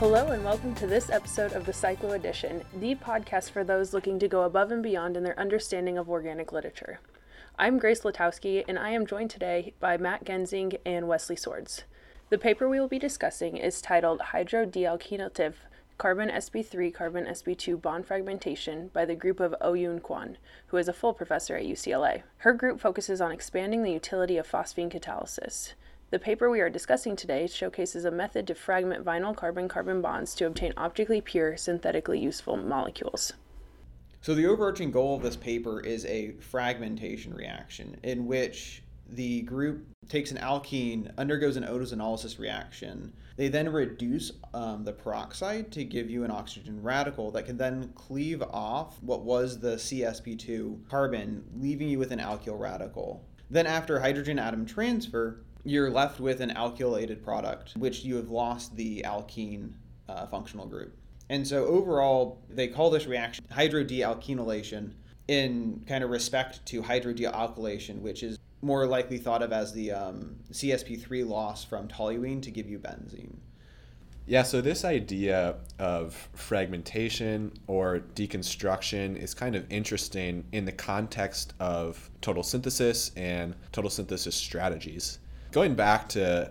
Hello and welcome to this episode of the Cyclo Edition, the podcast for those looking to go above and beyond in their understanding of organic literature. I'm Grace Latowski, and I am joined today by Matt Gensing and Wesley Swords. The paper we will be discussing is titled Hydrodealkylative Carbon sp3 Carbon sp2 Bond Fragmentation by the group of Ouyun Kwan, who is a full professor at UCLA. Her group focuses on expanding the utility of phosphine catalysis. The paper we are discussing today showcases a method to fragment vinyl carbon-carbon bonds to obtain optically pure, synthetically useful molecules. So the overarching goal of this paper is a fragmentation reaction in which the group takes an alkene, undergoes an ozonolysis reaction. They then reduce the peroxide to give you an oxygen radical that can then cleave off what was the CsP2 carbon, leaving you with an alkyl radical. Then after hydrogen atom transfer, you're left with an alkylated product, which you have lost the alkene functional group. And so overall, they call this reaction hydrodealkynylation in kind of respect to hydrodealkylation, which is more likely thought of as the CsP3 loss from toluene to give you benzene. Yeah, so this idea of fragmentation or deconstruction is kind of interesting in the context of total synthesis and total synthesis strategies. Going back to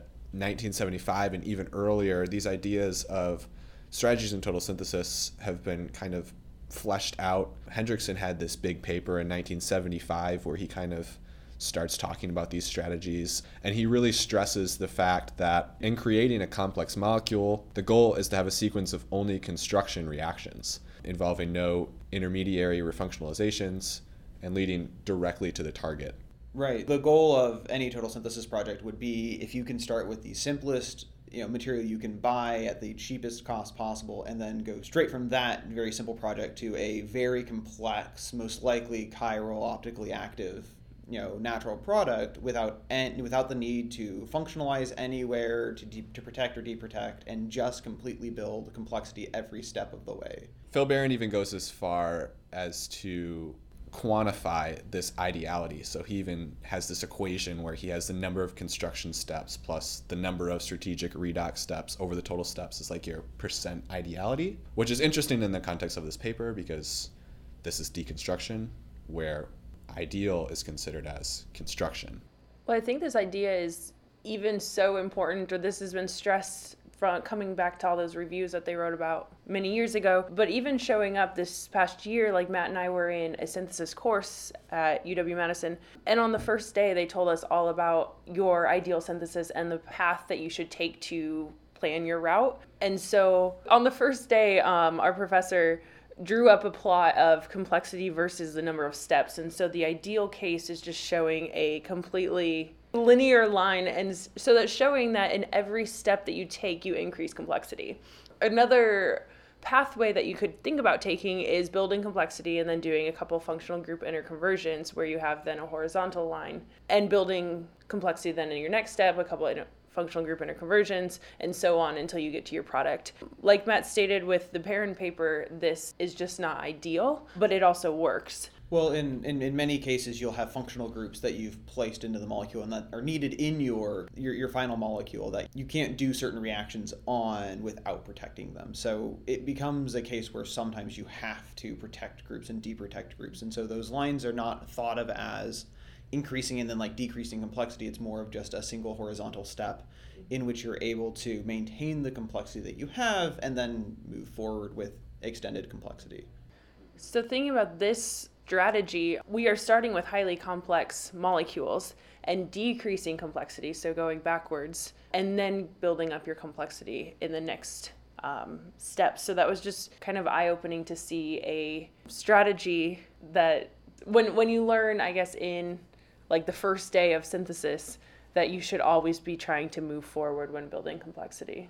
1975 and even earlier, these ideas of strategies in total synthesis have been kind of fleshed out. Hendriksen had this big paper in 1975 where he kind of starts talking about these strategies, and he really stresses the fact that in creating a complex molecule, the goal is to have a sequence of only construction reactions involving no intermediary refunctionalizations and leading directly to the target. Right. The goal of any total synthesis project would be if you can start with the simplest material you can buy at the cheapest cost possible and then go straight from that very simple project to a very complex, most likely chiral, optically active natural product without the need to functionalize anywhere, to protect or deprotect, and just completely build complexity every step of the way. Phil Barron even goes as far as to quantify this ideality. So he even has this equation where he has the number of construction steps plus the number of strategic redox steps over the total steps is like your percent ideality, which is interesting in the context of this paper because this is deconstruction where ideal is considered as construction. Well, I think this idea is even so important, or this has been stressed from coming back to all those reviews that they wrote about many years ago, but even showing up this past year, like Matt and I were in a synthesis course at UW-Madison, and on the first day they told us all about your ideal synthesis and the path that you should take to plan your route. And so on the first day, our professor drew up a plot of complexity versus the number of steps. And so the ideal case is just showing a completely linear line, and so that's showing that in every step that you take, you increase complexity. Another pathway that you could think about taking is building complexity and then doing a couple functional group interconversions where you have then a horizontal line, and building complexity then in your next step, a couple functional group interconversions, and so on until you get to your product. Like Matt stated with the Barron paper, this is just not ideal, but it also works. Well, in many cases, you'll have functional groups that you've placed into the molecule and that are needed in your final molecule that you can't do certain reactions on without protecting them. So it becomes a case where sometimes you have to protect groups and deprotect groups. And so those lines are not thought of as increasing and then decreasing complexity. It's more of just a single horizontal step in which you're able to maintain the complexity that you have and then move forward with extended complexity. So thinking about this strategy, we are starting with highly complex molecules and decreasing complexity, so going backwards, and then building up your complexity in the next steps. So that was just kind of eye-opening to see a strategy that when you learn, I guess, in the first day of synthesis, that you should always be trying to move forward when building complexity.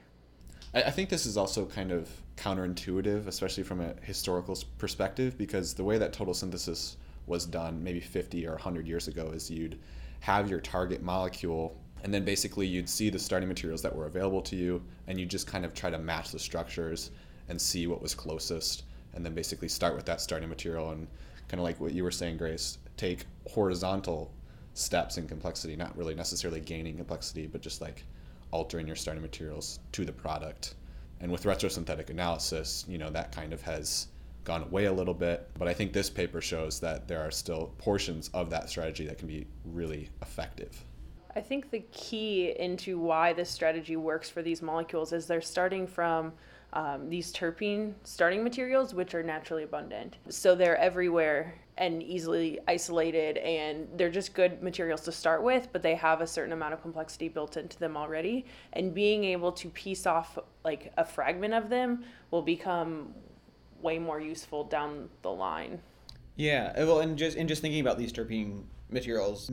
I think this is also kind of counterintuitive, especially from a historical perspective, because the way that total synthesis was done maybe 50 or 100 years ago is you'd have your target molecule, and then basically you'd see the starting materials that were available to you, and you just kind of try to match the structures and see what was closest, and then basically start with that starting material and kind of like what you were saying, Grace, take horizontal steps in complexity, not really necessarily gaining complexity, but just altering your starting materials to the product And with retrosynthetic analysis, that kind of has gone away a little bit. But I think this paper shows that there are still portions of that strategy that can be really effective. I think the key into why this strategy works for these molecules is they're starting from these terpene starting materials, which are naturally abundant. So they're everywhere and easily isolated, and they're just good materials to start with, but they have a certain amount of complexity built into them already. And being able to piece off like a fragment of them will become way more useful down the line. Yeah, well, and just thinking about these terpene materials,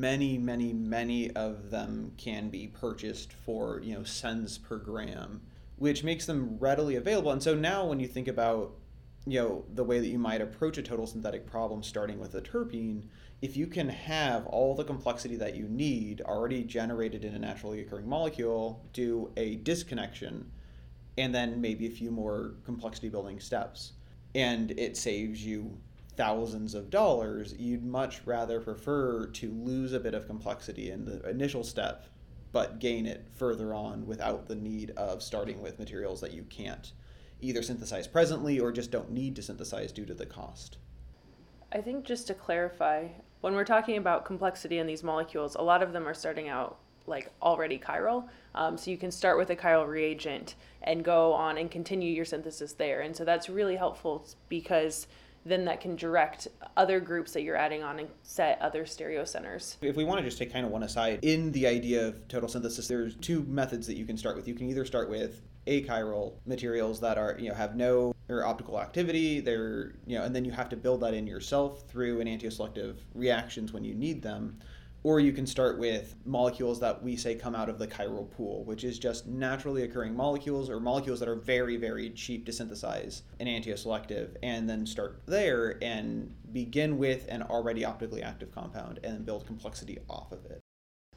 many of them can be purchased for, cents per gram, which makes them readily available. And so now when you think about, the way that you might approach a total synthetic problem starting with a terpene, if you can have all the complexity that you need already generated in a naturally occurring molecule, do a disconnection, and then maybe a few more complexity building steps, and it saves you thousands of dollars, you'd much rather prefer to lose a bit of complexity in the initial step, but gain it further on without the need of starting with materials that you can't either synthesize presently or just don't need to synthesize due to the cost. I think just to clarify, when we're talking about complexity in these molecules, a lot of them are starting out like already chiral. So you can start with a chiral reagent and go on and continue your synthesis there. And so that's really helpful because then that can direct other groups that you're adding on and set other stereocenters. If we want to just take kind of one aside, in the idea of total synthesis, there's two methods that you can start with. You can either start with achiral materials that are, have no optical activity, they're, and then you have to build that in yourself through an antioselective reactions when you need them. Or you can start with molecules that we say come out of the chiral pool, which is just naturally occurring molecules or molecules that are very, very cheap to synthesize and antioselective, and then start there and begin with an already optically active compound and build complexity off of it.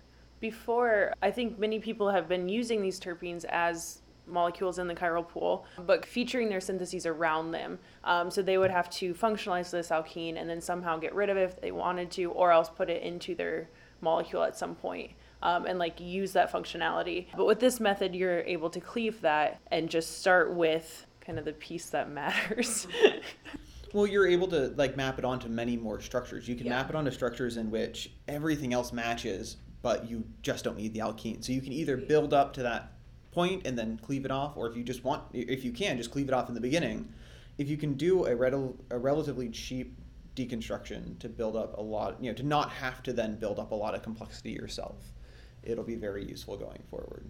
Before, I think many people have been using these terpenes as molecules in the chiral pool, but featuring their syntheses around them. So they would have to functionalize this alkene and then somehow get rid of it if they wanted to, or else put it into their molecule at some point and use that functionality. But with this method, you're able to cleave that and just start with kind of the piece that matters. Well, you're able to map it onto many more structures. You can map it onto structures in which everything else matches, but you just don't need the alkene. So you can either build up to that point and then cleave it off, or if you can, just cleave it off in the beginning. If you can do a relatively cheap deconstruction to build up a lot, to not have to then build up a lot of complexity yourself, it'll be very useful going forward.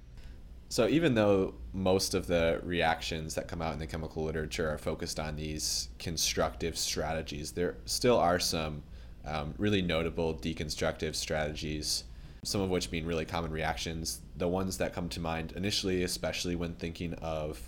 So even though most of the reactions that come out in the chemical literature are focused on these constructive strategies, there still are some really notable deconstructive strategies, some of which being really common reactions. The ones that come to mind initially, especially when thinking of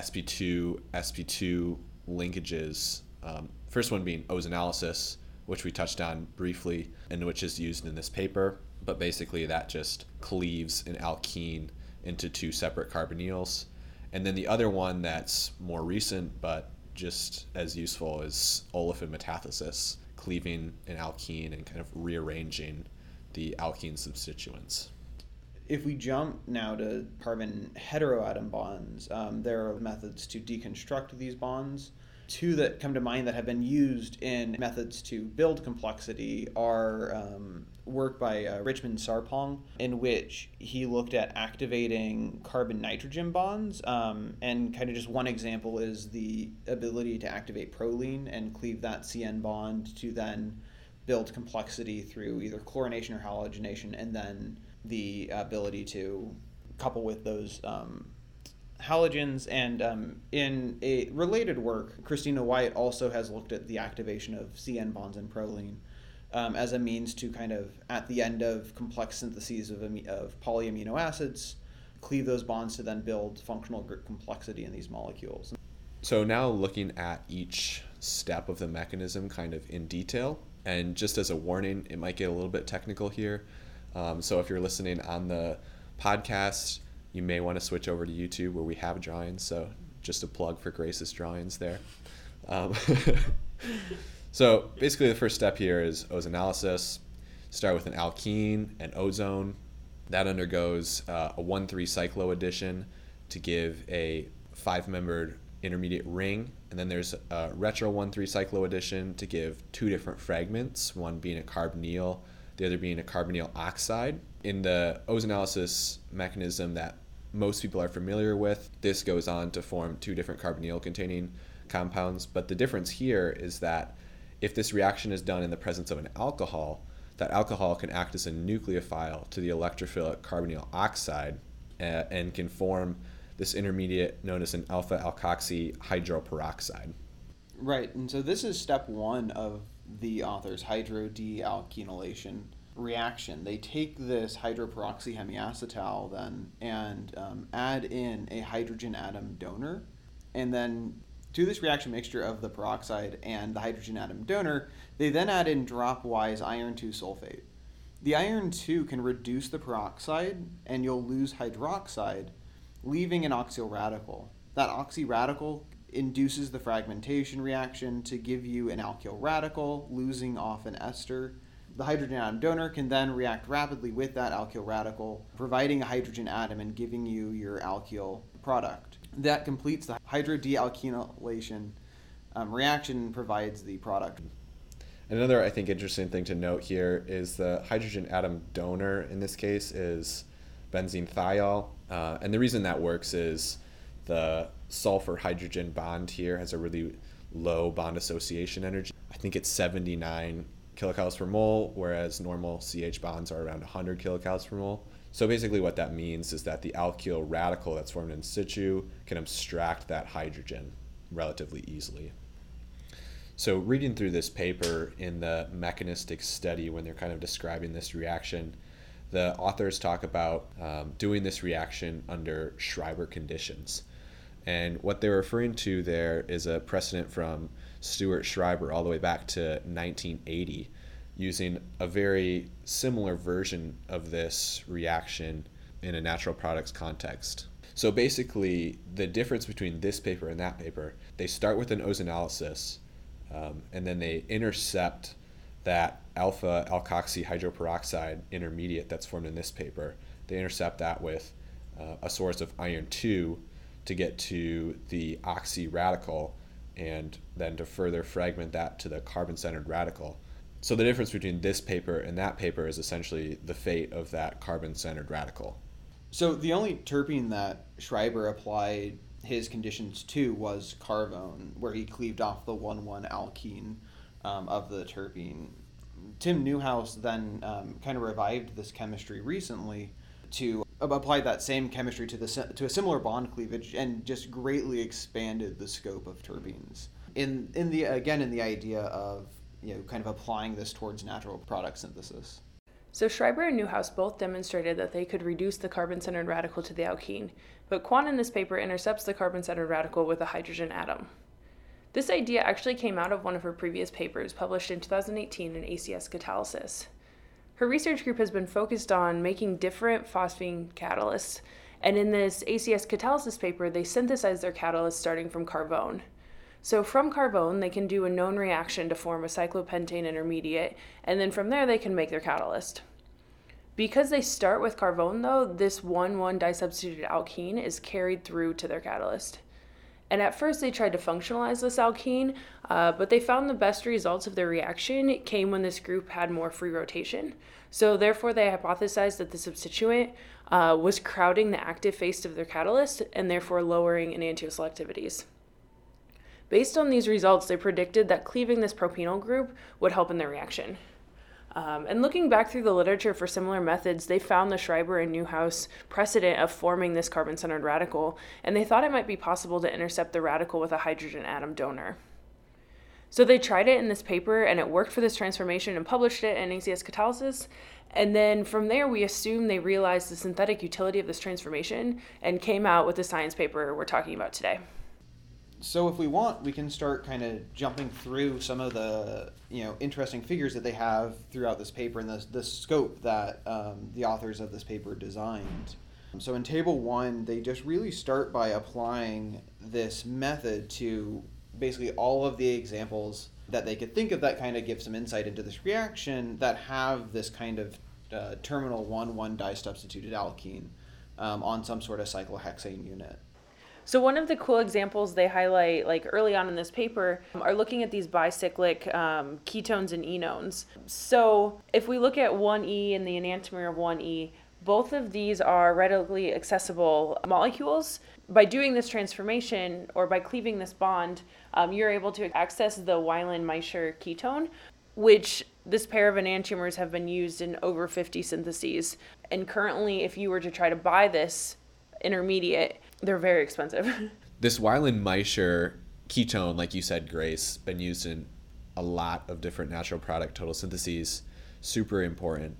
sp2 linkages, first one being ozonolysis, which we touched on briefly and which is used in this paper, but basically that just cleaves an alkene into two separate carbonyls. And then the other one that's more recent but just as useful is olefin metathesis, cleaving an alkene and kind of rearranging the alkene substituents. If we jump now to carbon heteroatom bonds, there are methods to deconstruct these bonds. Two that come to mind that have been used in methods to build complexity are work by Richmond Sarpong, in which he looked at activating carbon-nitrogen bonds. And kind of just one example is the ability to activate proline and cleave that CN bond to then build complexity through either chlorination or halogenation, and then the ability to couple with those halogens. And in a related work, Christina White also has looked at the activation of CN bonds and proline as a means to kind of, at the end of complex syntheses of polyamino acids, cleave those bonds to then build functional complexity in these molecules. So now looking at each step of the mechanism kind of in detail, and just as a warning, it might get a little bit technical here. So if you're listening on the podcast, you may want to switch over to YouTube where we have drawings. So just a plug for Grace's drawings there. So basically the first step here is ozonolysis. Start with an alkene and ozone. That undergoes a 1,3 cycloaddition to give a 5-membered intermediate ring, and then there's a retro 1,3 cycloaddition to give 2 different fragments, one being a carbonyl, the other being a carbonyl oxide. In the ozonolysis mechanism that most people are familiar with, this goes on to form 2 different carbonyl containing compounds, but the difference here is that if this reaction is done in the presence of an alcohol, that alcohol can act as a nucleophile to the electrophilic carbonyl oxide and can form this intermediate known as an alpha-alkoxy hydroperoxide. Right, and so this is step 1 of the author's hydrodealkynylation reaction. They take this hydroperoxy hemiacetal then and add in a hydrogen atom donor, and then to this reaction mixture of the peroxide and the hydrogen atom donor, they then add in dropwise iron 2 sulfate. The iron 2 can reduce the peroxide, and you'll lose hydroxide, leaving an oxyl radical. That oxy radical induces the fragmentation reaction to give you an alkyl radical, losing off an ester. The hydrogen atom donor can then react rapidly with that alkyl radical, providing a hydrogen atom and giving you your alkyl product. That completes the hydrodealkynylation reaction and provides the product. Another, I think, interesting thing to note here is the hydrogen atom donor in this case is benzene thiol. And the reason that works is the sulfur hydrogen bond here has a really low bond association energy. I think it's 79 kilocalories per mole, whereas normal CH bonds are around 100 kilocalories per mole. So basically what that means is that the alkyl radical that's formed in situ can abstract that hydrogen relatively easily. So reading through this paper in the mechanistic study when they're kind of describing this reaction, the authors talk about doing this reaction under Schreiber conditions. And what they're referring to there is a precedent from Stuart Schreiber all the way back to 1980, using a very similar version of this reaction in a natural products context. So basically, the difference between this paper and that paper, they start with an ozonolysis, and then they intercept that alpha-alkoxy hydroperoxide intermediate that's formed in this paper. They intercept that with a source of iron 2 to get to the oxy radical, and then to further fragment that to the carbon-centered radical. So the difference between this paper and that paper is essentially the fate of that carbon-centered radical. So the only terpene that Schreiber applied his conditions to was carvone, where he cleaved off the 1,1 alkene of the terpene. Tim Newhouse then kind of revived this chemistry recently to apply that same chemistry to a similar bond cleavage and just greatly expanded the scope of terpenes. In the idea of kind of applying this towards natural product synthesis. So Schreiber and Newhouse both demonstrated that they could reduce the carbon-centered radical to the alkene, but Kwon in this paper intercepts the carbon-centered radical with a hydrogen atom. This idea actually came out of one of her previous papers published in 2018 in ACS Catalysis. Her research group has been focused on making different phosphine catalysts, and in this ACS Catalysis paper, they synthesize their catalysts starting from carvone. So from carvone, they can do a known reaction to form a cyclopentane intermediate, and then from there they can make their catalyst. Because they start with carvone though, this 1,1 disubstituted alkene is carried through to their catalyst. And at first they tried to functionalize this alkene, but they found the best results of their reaction came when this group had more free rotation. So therefore they hypothesized that the substituent was crowding the active phase of their catalyst and therefore lowering enantioselectivities. Based on these results, they predicted that cleaving this propenyl group would help in their reaction. And looking back through the literature for similar methods, they found the Schreiber and Newhouse precedent of forming this carbon-centered radical, and they thought it might be possible to intercept the radical with a hydrogen atom donor. So they tried it in this paper, and it worked for this transformation and published it in ACS Catalysis. And then from there, we assume they realized the synthetic utility of this transformation and came out with the science paper we're talking about today. So if we want, we can start kind of jumping through some of the interesting figures that they have throughout this paper and the scope that the authors of this paper designed. So in Table 1, they just really start by applying this method to basically all of the examples that they could think of that kind of give some insight into this reaction that have this kind of terminal 1,1 disubstituted alkene on some sort of cyclohexane unit. So one of the cool examples they highlight, like early on in this paper, are looking at these bicyclic ketones and enones. So if we look at 1E and the enantiomer of 1E, both of these are readily accessible molecules. By doing this transformation, or by cleaving this bond, you're able to access the Weiland-Meischer ketone, which this pair of enantiomers have been used in over 50 syntheses. And currently, if you were to try to buy this intermediate, they're very expensive. This Weiland-Meischer ketone, like you said, Grace, been used in a lot of different natural product total syntheses. Super important.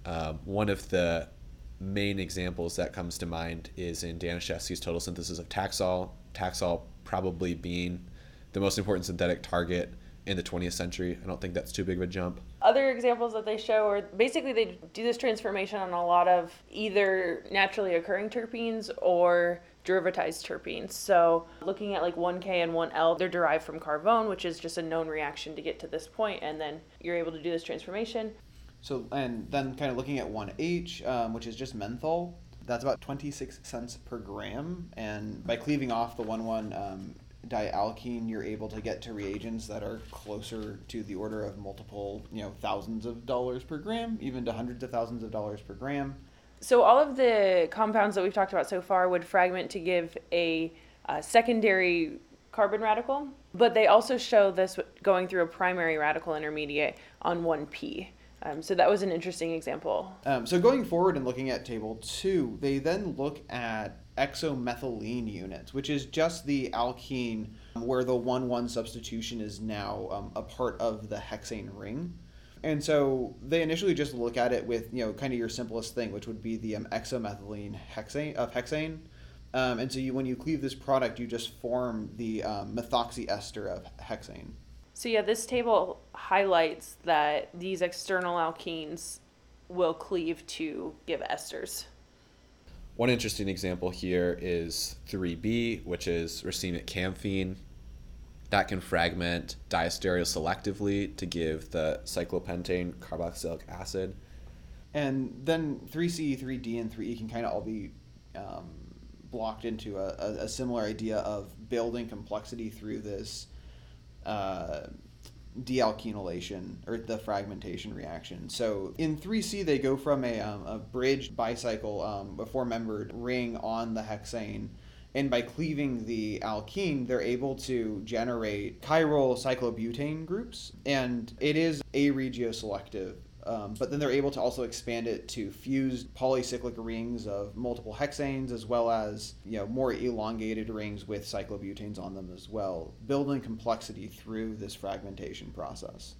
One of the main examples that comes to mind is in Danishevsky's total synthesis of Taxol. Taxol probably being the most important synthetic target in the 20th century. I don't think that's too big of a jump. Other examples that they show are basically they do this transformation on a lot of either naturally occurring terpenes or derivatized terpenes. So looking at like 1K and 1L, they're derived from carvone, which is just a known reaction to get to this point, and then you're able to do this transformation. So, and then kind of looking at 1H, which is just menthol, that's about 26 cents per gram. And by cleaving off the 1,1 dialkene, you're able to get to reagents that are closer to the order of multiple, thousands of dollars per gram, even to hundreds of thousands of dollars per gram. So all of the compounds that we've talked about so far would fragment to give a secondary carbon radical, but they also show this going through a primary radical intermediate on 1P. So that was an interesting example. So going forward and looking at table 2, they then look at exomethylene units, which is just the alkene where the 1,1 substitution is now a part of the hexane ring. And so they initially just look at it with, kind of your simplest thing, which would be the exomethylene hexane. And so when you cleave this product, you just form the methoxy ester of hexane. So yeah, this table highlights that these external alkenes will cleave to give esters. One interesting example here is 3B, which is racemic camphene. That can fragment diastereoselectively selectively to give the cyclopentane carboxylic acid. And then 3C, 3D, and 3E can kind of all be blocked into a similar idea of building complexity through this dealkynylation or the fragmentation reaction. So in 3C, they go from a bridged bicycle, a four-membered ring on the hexane, and by cleaving the alkene, they're able to generate chiral cyclobutane groups, and it is aregioselective. But then they're able to also expand it to fused polycyclic rings of multiple hexanes, as well as more elongated rings with cyclobutanes on them as well, building complexity through this fragmentation process.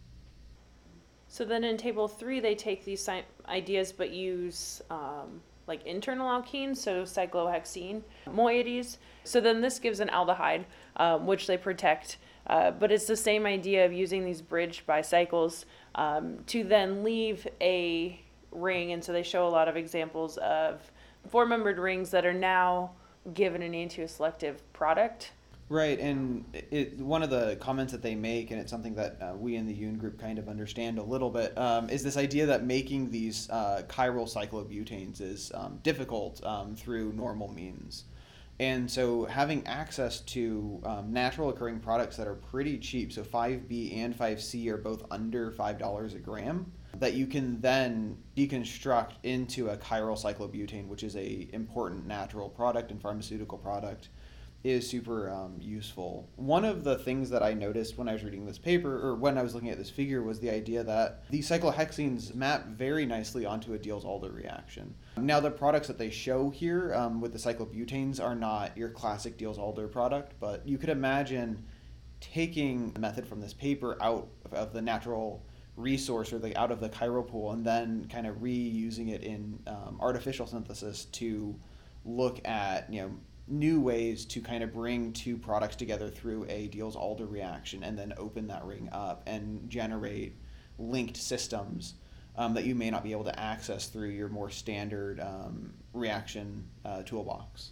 So then in table 3, they take these ideas but use like internal alkenes, so cyclohexene moieties. So then this gives an aldehyde, which they protect. But it's the same idea of using these bridged bicycles to then leave a ring. And so they show a lot of examples of four-membered rings that are now given an enantioselective product. Right, and one of the comments that they make, and it's something that we in the Yoon group kind of understand a little bit, is this idea that making these chiral cyclobutanes is difficult through normal means. And so having access to natural occurring products that are pretty cheap, so 5B and 5C are both under $5 a gram, that you can then deconstruct into a chiral cyclobutane, which is a important natural product and pharmaceutical product, is super useful. One of the things that I noticed when I was reading this paper, or when I was looking at this figure, was the idea that these cyclohexenes map very nicely onto a Diels-Alder reaction. Now, the products that they show here with the cyclobutanes are not your classic Diels-Alder product, but you could imagine taking a method from this paper out of the natural resource or out of the chiral pool and then kind of reusing it in artificial synthesis to look at, new ways to kind of bring two products together through a Diels-Alder reaction and then open that ring up and generate linked systems that you may not be able to access through your more standard reaction toolbox.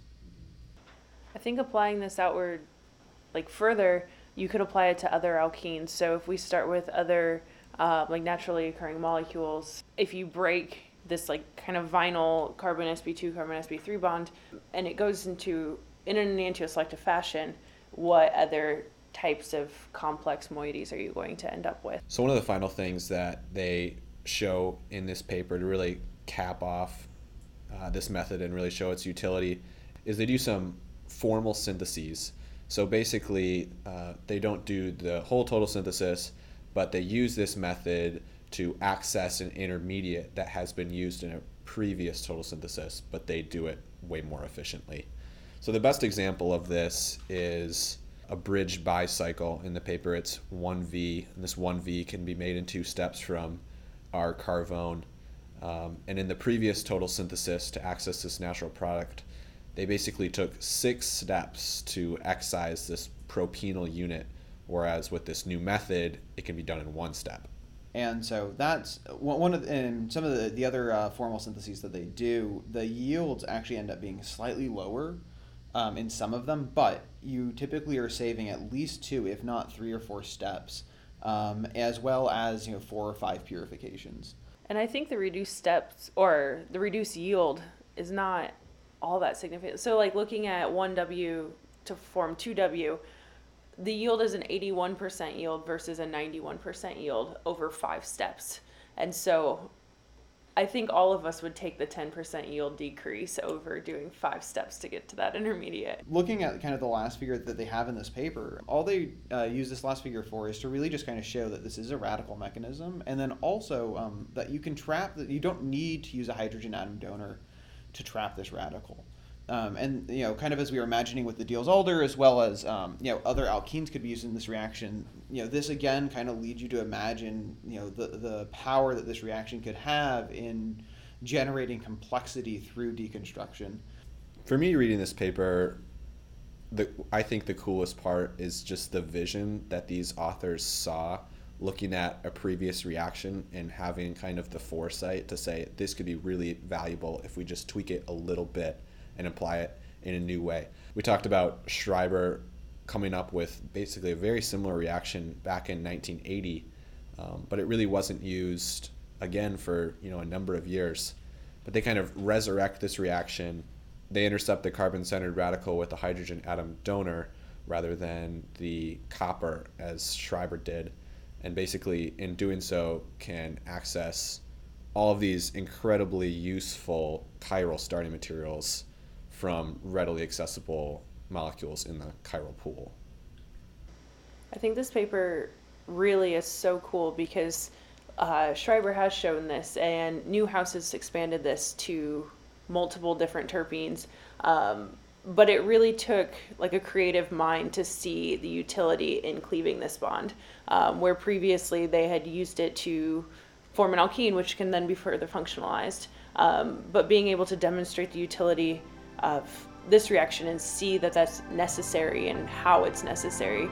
I think applying this outward, further, you could apply it to other alkenes. So if we start with other naturally occurring molecules, if you break this kind of vinyl carbon sp2 carbon sp3 bond and it goes into in an enantioselective fashion, what other types of complex moieties are you going to end up with? So one of the final things that they show in this paper to really cap off this method and really show its utility is they do some formal syntheses. So basically, they don't do the whole total synthesis, but they use this method to access an intermediate that has been used in a previous total synthesis, but they do it way more efficiently. So the best example of this is a bridge bicycle. In the paper, it's 1V, and this 1V can be made in 2 steps from our Carvone. And in the previous total synthesis, to access this natural product, they basically took 6 steps to excise this propenal unit, whereas with this new method, it can be done in 1 step. And so that's one of in some of the other formal syntheses that they do, the yields actually end up being slightly lower in some of them, but you typically are saving at least 2, if not 3 or 4 steps, as well as 4 or 5 purifications. And I think the reduced steps or the reduced yield is not all that significant. So like looking at 1W to form 2W, the yield is an 81% yield versus a 91% yield over 5 steps. And so I think all of us would take the 10% yield decrease over doing 5 steps to get to that intermediate. Looking at kind of the last figure that they have in this paper, all they use this last figure for is to really just kind of show that this is a radical mechanism, and then also that you can trap, that you don't need to use a hydrogen atom donor to trap this radical. And kind of as we were imagining with the Diels-Alder, as well as other alkenes could be used in this reaction, this again kind of leads you to imagine the power that this reaction could have in generating complexity through deconstruction. For me, reading this paper, I think the coolest part is just the vision that these authors saw looking at a previous reaction and having kind of the foresight to say this could be really valuable if we just tweak it a little bit and apply it in a new way. We talked about Schreiber coming up with basically a very similar reaction back in 1980, but it really wasn't used again for a number of years. But they kind of resurrect this reaction. They intercept the carbon-centered radical with a hydrogen atom donor rather than the copper as Schreiber did, and basically in doing so can access all of these incredibly useful chiral starting materials from readily accessible molecules in the chiral pool. I think this paper really is so cool because Schreiber has shown this, and Newhouse has expanded this to multiple different terpenes. But it really took like a creative mind to see the utility in cleaving this bond, where previously they had used it to form an alkene, which can then be further functionalized. But being able to demonstrate the utility of this reaction and see that that's necessary and how it's necessary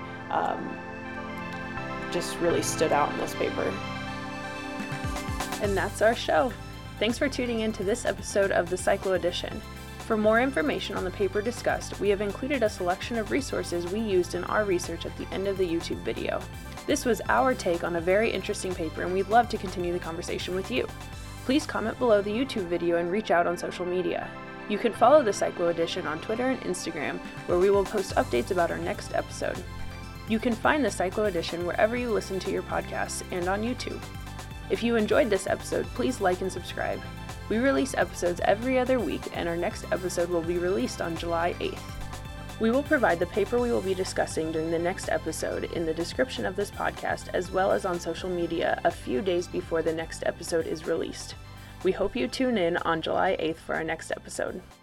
just really stood out in this paper. And that's our show. Thanks for tuning in to this episode of the Cyclo Edition. For more information on the paper discussed, we have included a selection of resources we used in our research at the end of the YouTube video. This was our take on a very interesting paper, and we'd love to continue the conversation with you. Please comment below the YouTube video and reach out on social media. You can follow the Cyclo Edition on Twitter and Instagram, where we will post updates about our next episode. You can find the Cyclo Edition wherever you listen to your podcasts and on YouTube. If you enjoyed this episode, please like and subscribe. We release episodes every other week, and our next episode will be released on July 8th. We will provide the paper we will be discussing during the next episode in the description of this podcast, as well as on social media a few days before the next episode is released. We hope you tune in on July 8th for our next episode.